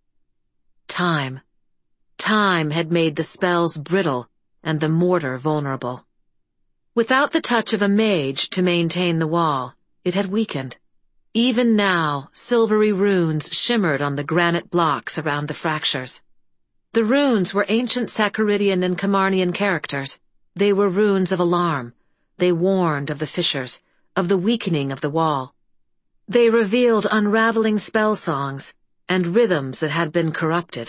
Time had made the spells brittle and the mortar vulnerable. Without the touch of a mage to maintain the wall, it had weakened. Even now, silvery runes shimmered on the granite blocks around the fractures. The runes were ancient Sacaridian and Camarnian characters. They were runes of alarm. They warned of the fissures, of the weakening of the wall. They revealed unraveling spell songs and rhythms that had been corrupted.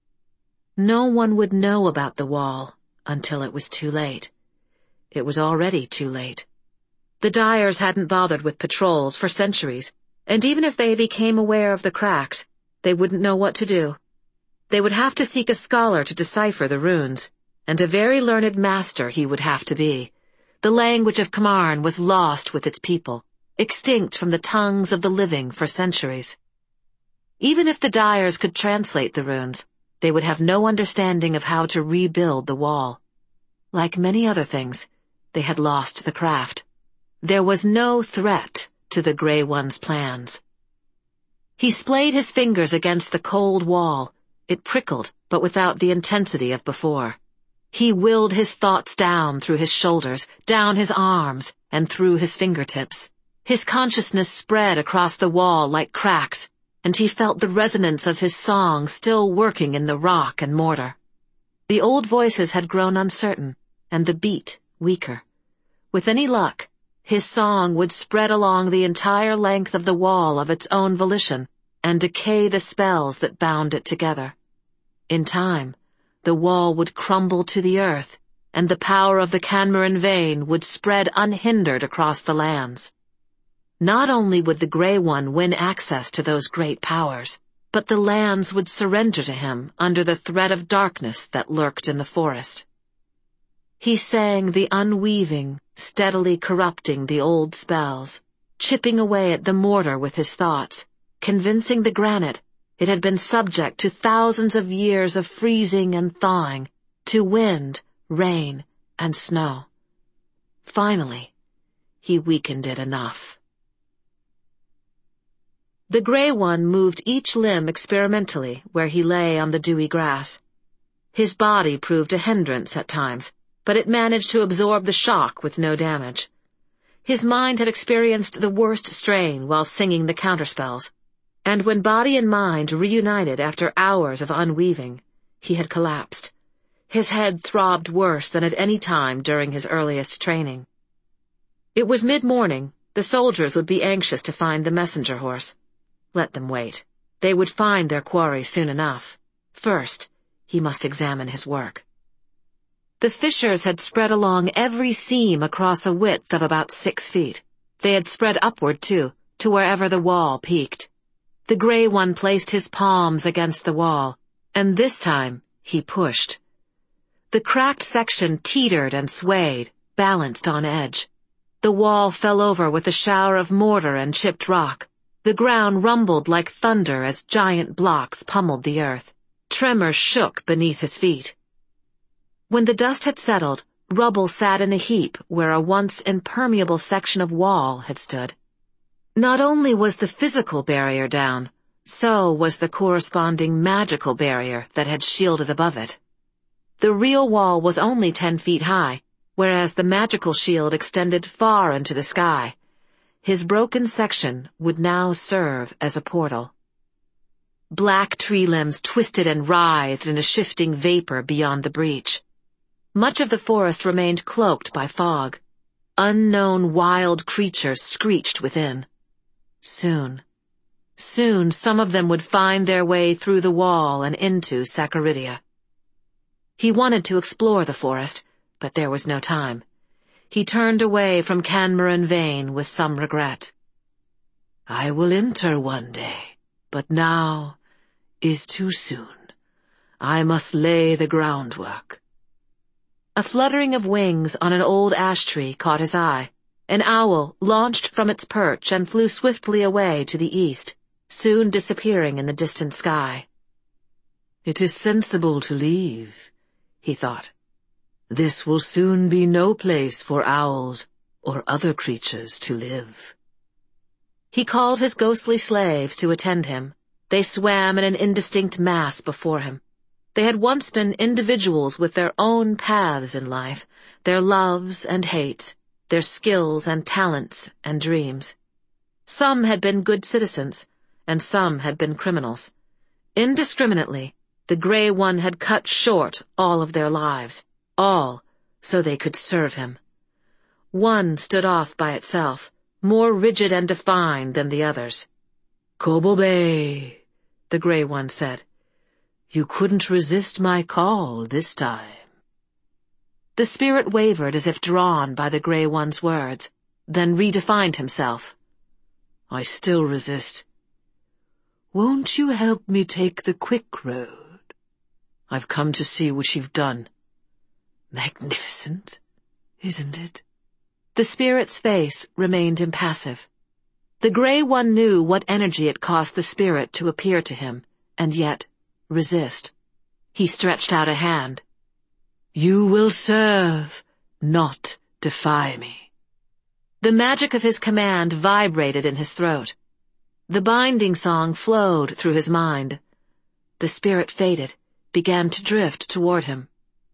No one would know about the wall until it was too late. It was already too late. The Dyers hadn't bothered with patrols for centuries, and even if they became aware of the cracks, they wouldn't know what to do. They would have to seek a scholar to decipher the runes, and a very learned master he would have to be. The language of Camarn was lost with its people, extinct from the tongues of the living for centuries. Even if the Dyers could translate the runes, they would have no understanding of how to rebuild the wall. Like many other things, they had lost the craft. There was no threat to the Gray One's plans. He splayed his fingers against the cold wall. It prickled, but without the intensity of before. He willed his thoughts down through his shoulders, down his arms, and through his fingertips. His consciousness spread across the wall like cracks, and he felt the resonance of his song still working in the rock and mortar. The old voices had grown uncertain, and the beat weaker. With any luck, his song would spread along the entire length of the wall of its own volition and decay the spells that bound it together. In time, the wall would crumble to the earth, and the power of the Canmaran vein would spread unhindered across the lands. Not only would the Grey One win access to those great powers, but the lands would surrender to him under the threat of darkness that lurked in the forest. He sang the unweaving, steadily corrupting the old spells, chipping away at the mortar with his thoughts, convincing the granite it had been subject to thousands of years of freezing and thawing, to wind, rain, and snow. Finally, he weakened it enough. The Grey One moved each limb experimentally where he lay on the dewy grass. His body proved a hindrance at times, but it managed to absorb the shock with no damage. His mind had experienced the worst strain while singing the counterspells, and when body and mind reunited after hours of unweaving, he had collapsed. His head throbbed worse than at any time during his earliest training. It was mid-morning. The soldiers would be anxious to find the messenger horse. Let them wait. They would find their quarry soon enough. First, he must examine his work. The fissures had spread along every seam across a width of about 6 feet. They had spread upward, too, to wherever the wall peaked. The Grey One placed his palms against the wall, and this time he pushed. The cracked section teetered and swayed, balanced on edge. The wall fell over with a shower of mortar and chipped rock. The ground rumbled like thunder as giant blocks pummeled the earth. Tremors shook beneath his feet. When the dust had settled, rubble sat in a heap where a once impermeable section of wall had stood. Not only was the physical barrier down, so was the corresponding magical barrier that had shielded above it. The real wall was only 10 feet high, whereas the magical shield extended far into the sky. His broken section would now serve as a portal. Black tree limbs twisted and writhed in a shifting vapor beyond the breach. Much of the forest remained cloaked by fog. Unknown wild creatures screeched within. Soon some of them would find their way through the wall and into Saccaridia. He wanted to explore the forest, but there was no time. He turned away from Canmaran vein with some regret. I will enter one day, but now is too soon. I must lay the groundwork. A fluttering of wings on an old ash tree caught his eye. An owl launched from its perch and flew swiftly away to the east, soon disappearing in the distant sky. It is sensible to leave, he thought. This will soon be no place for owls or other creatures to live. He called his ghostly slaves to attend him. They swam in an indistinct mass before him. They had once been individuals with their own paths in life, their loves and hates, their skills and talents and dreams. Some had been good citizens, and some had been criminals. Indiscriminately, the Grey One had cut short all of their lives, all so they could serve him. One stood off by itself, more rigid and defined than the others. Kobobe, the Grey One said. You couldn't resist my call this time. The spirit wavered as if drawn by the Grey One's words, then redefined himself. I still resist. Won't you help me take the quick road? I've come to see what you've done. Magnificent, isn't it? The spirit's face remained impassive. The Grey One knew what energy it cost the spirit to appear to him, and yet resist. He stretched out a hand. You will serve, not defy me. The magic of his command vibrated in his throat. The binding song flowed through his mind. The spirit faded, began to drift toward him.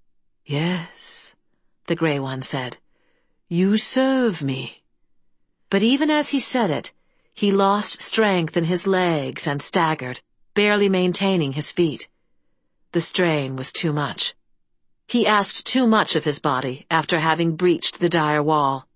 Yes, the Grey One said. You serve me. But even as he said it, He lost strength in his legs and staggered, barely maintaining his feet. The strain was too much. He asked too much of his body after having breached the dire wall.